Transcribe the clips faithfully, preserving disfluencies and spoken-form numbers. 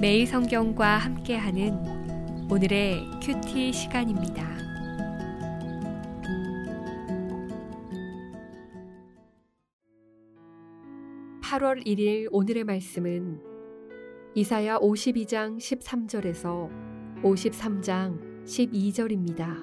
매일 성경과 함께하는 오늘의 큐티 시간입니다. 팔월 일일 오늘의 말씀은 이사야 오십이 장 십삼 절에서 오십삼 장 십이 절입니다.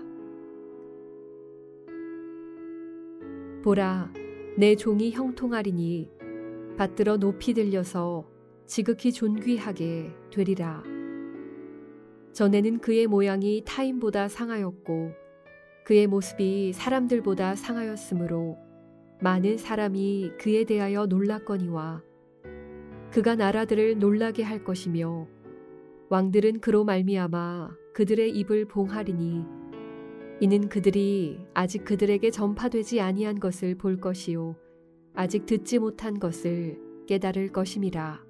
보라, 내 종이 형통하리니 받들어 높이 들려서 지극히 존귀하게 되리라. 전에는 그의 모양이 타인보다 상하였고 그의 모습이 사람들보다 상하였으므로 많은 사람이 그에 대하여 놀랐거니와 그가 나라들을 놀라게 할 것이며 왕들은 그로 말미암아 그들의 입을 봉하리니 이는 그들이 아직 그들에게 전파되지 아니한 것을 볼 것이요 아직 듣지 못한 것을 깨달을 것임이라.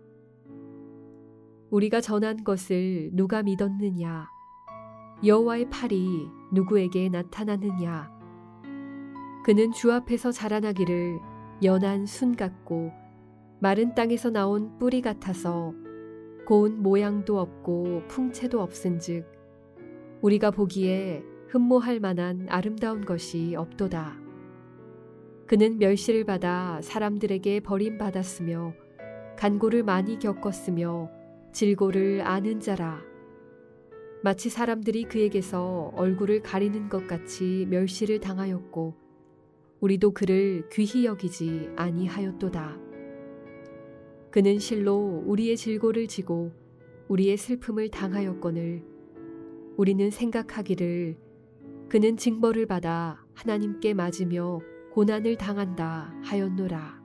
우리가 전한 것을 누가 믿었느냐? 여호와의 팔이 누구에게 나타났느냐? 그는 주 앞에서 자라나기를 연한 순 같고 마른 땅에서 나온 뿌리 같아서 고운 모양도 없고 풍채도 없은즉 우리가 보기에 흠모할 만한 아름다운 것이 없도다. 그는 멸시를 받아 사람들에게 버림받았으며 간고를 많이 겪었으며 질고를 아는 자라. 마치 사람들이 그에게서 얼굴을 가리는 것 같이 멸시를 당하였고 우리도 그를 귀히 여기지 아니하였도다. 그는 실로 우리의 질고를 지고 우리의 슬픔을 당하였거늘 우리는 생각하기를 그는 징벌을 받아 하나님께 맞으며 고난을 당한다 하였노라.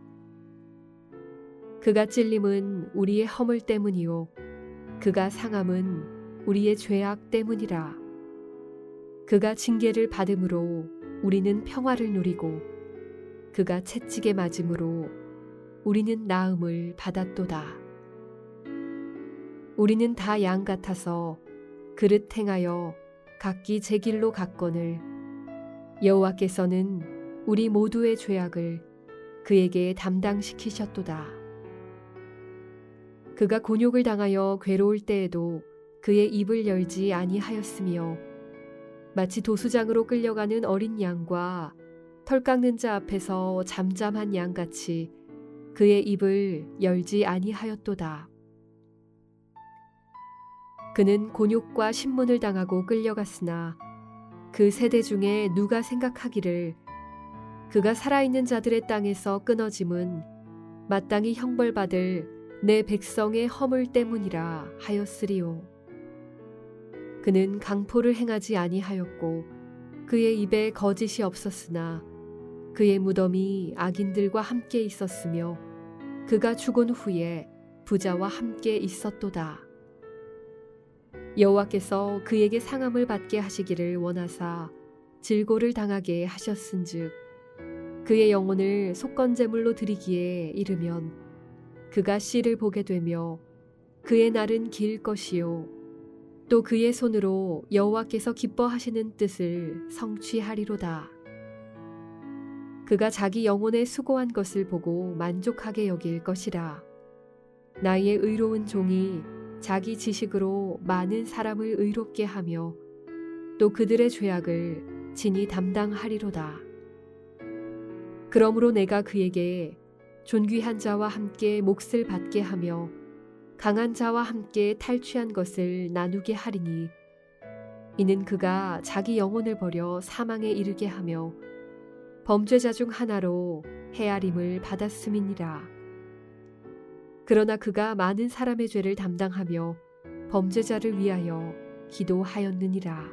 그가 찔림은 우리의 허물 때문이요 그가 상함은 우리의 죄악 때문이라. 그가 징계를 받음으로 우리는 평화를 누리고 그가 채찍에 맞음으로 우리는 나음을 받았도다. 우리는 다 양 같아서 그릇 행하여 각기 제 길로 갔거늘 여호와께서는 우리 모두의 죄악을 그에게 담당시키셨도다. 그가 곤욕을 당하여 괴로울 때에도 그의 입을 열지 아니하였으며 마치 도수장으로 끌려가는 어린 양과 털 깎는 자 앞에서 잠잠한 양같이 그의 입을 열지 아니하였도다. 그는 곤욕과 신문을 당하고 끌려갔으나 그 세대 중에 누가 생각하기를 그가 살아있는 자들의 땅에서 끊어짐은 마땅히 형벌받을 내 백성의 허물 때문이라 하였으리요. 그는 강포를 행하지 아니하였고 그의 입에 거짓이 없었으나 그의 무덤이 악인들과 함께 있었으며 그가 죽은 후에 부자와 함께 있었도다. 여호와께서 그에게 상함을 받게 하시기를 원하사 질고를 당하게 하셨은즉 그의 영혼을 속건제물로 드리기에 이르면 그가 씨를 보게 되며 그의 날은 길 것이요 또 그의 손으로 여호와께서 기뻐하시는 뜻을 성취하리로다. 그가 자기 영혼에 수고한 것을 보고 만족하게 여길 것이라. 나의 의로운 종이 자기 지식으로 많은 사람을 의롭게 하며 또 그들의 죄악을 친히 담당하리로다. 그러므로 내가 그에게 존귀한 자와 함께 몫을 받게 하며 강한 자와 함께 탈취한 것을 나누게 하리니 이는 그가 자기 영혼을 버려 사망에 이르게 하며 범죄자 중 하나로 헤아림을 받았음이니라. 그러나 그가 많은 사람의 죄를 담당하며 범죄자를 위하여 기도하였느니라.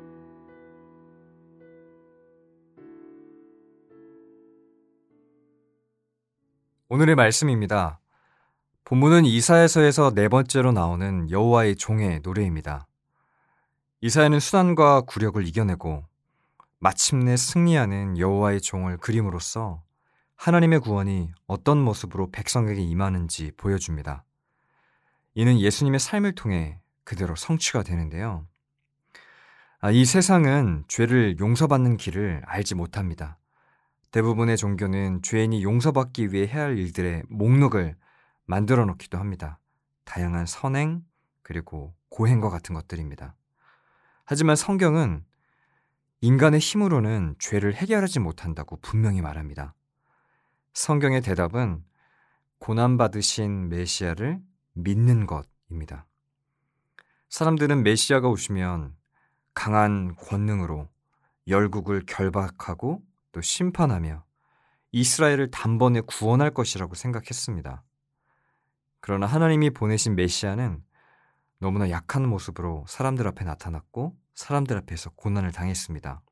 오늘의 말씀입니다. 본문은 이사야서에서 네 번째로 나오는 여호와의 종의 노래입니다. 이사야는 수단과 굴욕을 이겨내고 마침내 승리하는 여호와의 종을 그림으로써 하나님의 구원이 어떤 모습으로 백성에게 임하는지 보여줍니다. 이는 예수님의 삶을 통해 그대로 성취가 되는데요. 이 세상은 죄를 용서받는 길을 알지 못합니다. 대부분의 종교는 죄인이 용서받기 위해 해야 할 일들의 목록을 만들어 놓기도 합니다. 다양한 선행, 그리고 고행과 같은 것들입니다. 하지만 성경은 인간의 힘으로는 죄를 해결하지 못한다고 분명히 말합니다. 성경의 대답은 고난받으신 메시아를 믿는 것입니다. 사람들은 메시아가 오시면 강한 권능으로 열국을 결박하고 또 심판하며 이스라엘을 단번에 구원할 것이라고 생각했습니다. 그러나 하나님이 보내신 메시아는 너무나 약한 모습으로 사람들 앞에 나타났고 사람들 앞에서 고난을 당했습니다.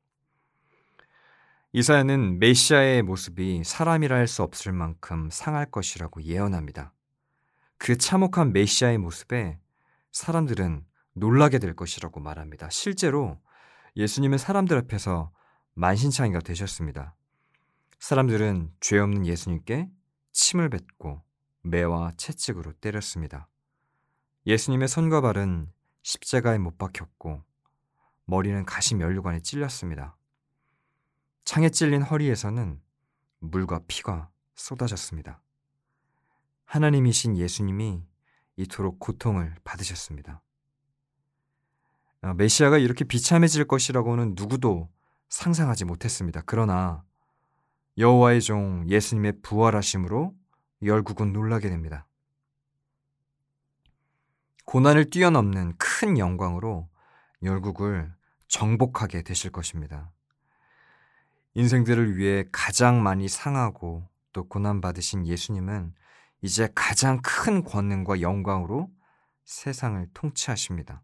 이사야는 메시아의 모습이 사람이라 할 수 없을 만큼 상할 것이라고 예언합니다. 그 참혹한 메시아의 모습에 사람들은 놀라게 될 것이라고 말합니다. 실제로 예수님은 사람들 앞에서 만신창이가 되셨습니다. 사람들은 죄 없는 예수님께 침을 뱉고 매와 채찍으로 때렸습니다. 예수님의 손과 발은 십자가에 못 박혔고 머리는 가시 면류관에 찔렸습니다. 창에 찔린 허리에서는 물과 피가 쏟아졌습니다. 하나님이신 예수님이 이토록 고통을 받으셨습니다. 메시아가 이렇게 비참해질 것이라고는 누구도 상상하지 못했습니다. 그러나 여호와의 종 예수님의 부활하심으로 열국은 놀라게 됩니다. 고난을 뛰어넘는 큰 영광으로 열국을 정복하게 되실 것입니다. 인생들을 위해 가장 많이 상하고 또 고난받으신 예수님은 이제 가장 큰 권능과 영광으로 세상을 통치하십니다.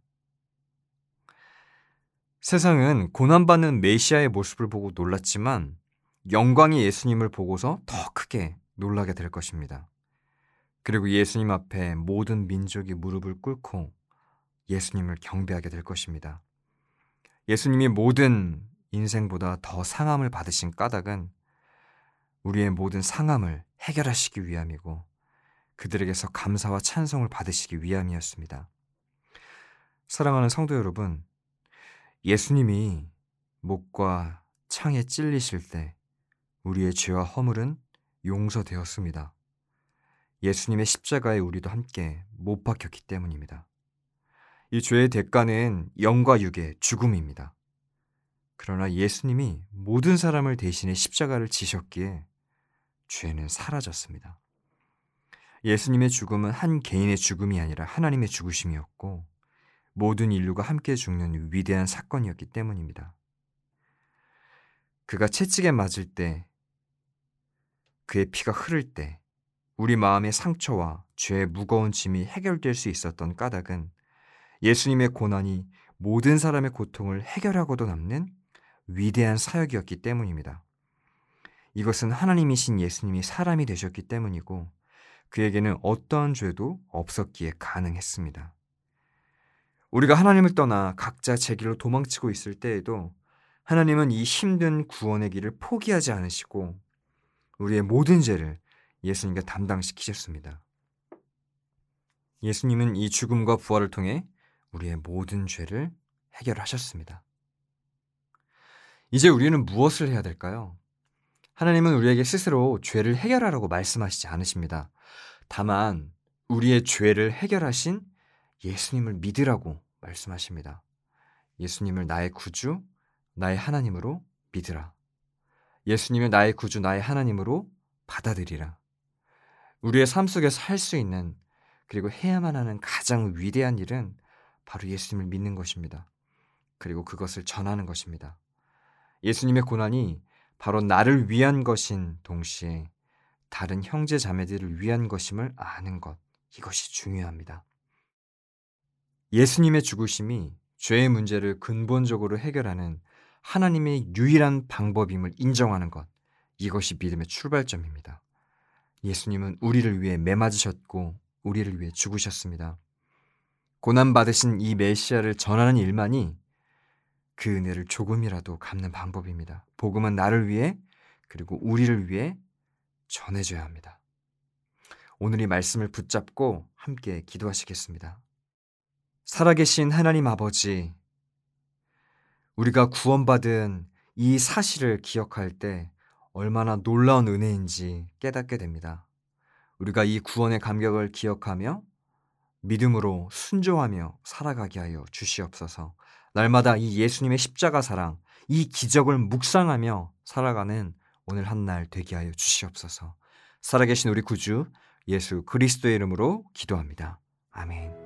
세상은 고난받는 메시아의 모습을 보고 놀랐지만 영광의 예수님을 보고서 더 크게 놀라게 될 것입니다. 그리고 예수님 앞에 모든 민족이 무릎을 꿇고 예수님을 경배하게 될 것입니다. 예수님이 모든 인생보다 더 상함을 받으신 까닭은 우리의 모든 상함을 해결하시기 위함이고 그들에게서 감사와 찬송을 받으시기 위함이었습니다. 사랑하는 성도 여러분, 예수님이 목과 창에 찔리실 때 우리의 죄와 허물은 용서되었습니다. 예수님의 십자가에 우리도 함께 못 박혔기 때문입니다. 이 죄의 대가는 영과 육의 죽음입니다. 그러나 예수님이 모든 사람을 대신해 십자가를 지셨기에 죄는 사라졌습니다. 예수님의 죽음은 한 개인의 죽음이 아니라 하나님의 죽으심이었고 모든 인류가 함께 죽는 위대한 사건이었기 때문입니다. 그가 채찍에 맞을 때, 그의 피가 흐를 때 우리 마음의 상처와 죄의 무거운 짐이 해결될 수 있었던 까닭은 예수님의 고난이 모든 사람의 고통을 해결하고도 남는 위대한 사역이었기 때문입니다. 이것은 하나님이신 예수님이 사람이 되셨기 때문이고 그에게는 어떠한 죄도 없었기에 가능했습니다. 우리가 하나님을 떠나 각자 제 길로 도망치고 있을 때에도 하나님은 이 힘든 구원의 길을 포기하지 않으시고 우리의 모든 죄를 예수님께 담당시키셨습니다. 예수님은 이 죽음과 부활을 통해 우리의 모든 죄를 해결하셨습니다. 이제 우리는 무엇을 해야 될까요? 하나님은 우리에게 스스로 죄를 해결하라고 말씀하시지 않으십니다. 다만 우리의 죄를 해결하신 예수님을 믿으라고 말씀하십니다. 예수님을 나의 구주, 나의 하나님으로 믿으라. 예수님을 나의 구주, 나의 하나님으로 받아들이라. 우리의 삶 속에서 할 수 있는 그리고 해야만 하는 가장 위대한 일은 바로 예수님을 믿는 것입니다. 그리고 그것을 전하는 것입니다. 예수님의 고난이 바로 나를 위한 것인 동시에 다른 형제 자매들을 위한 것임을 아는 것, 이것이 중요합니다. 예수님의 죽으심이 죄의 문제를 근본적으로 해결하는 하나님의 유일한 방법임을 인정하는 것, 이것이 믿음의 출발점입니다. 예수님은 우리를 위해 매맞으셨고 우리를 위해 죽으셨습니다. 고난받으신 이 메시아를 전하는 일만이 그 은혜를 조금이라도 갚는 방법입니다. 복음은 나를 위해 그리고 우리를 위해 전해져야 합니다. 오늘 이 말씀을 붙잡고 함께 기도하시겠습니다. 살아계신 하나님 아버지, 우리가 구원받은 이 사실을 기억할 때 얼마나 놀라운 은혜인지 깨닫게 됩니다. 우리가 이 구원의 감격을 기억하며 믿음으로 순종하며 살아가게 하여 주시옵소서. 날마다 이 예수님의 십자가 사랑, 이 기적을 묵상하며 살아가는 오늘 한 날 되게 하여 주시옵소서. 살아계신 우리 구주 예수 그리스도의 이름으로 기도합니다. 아멘.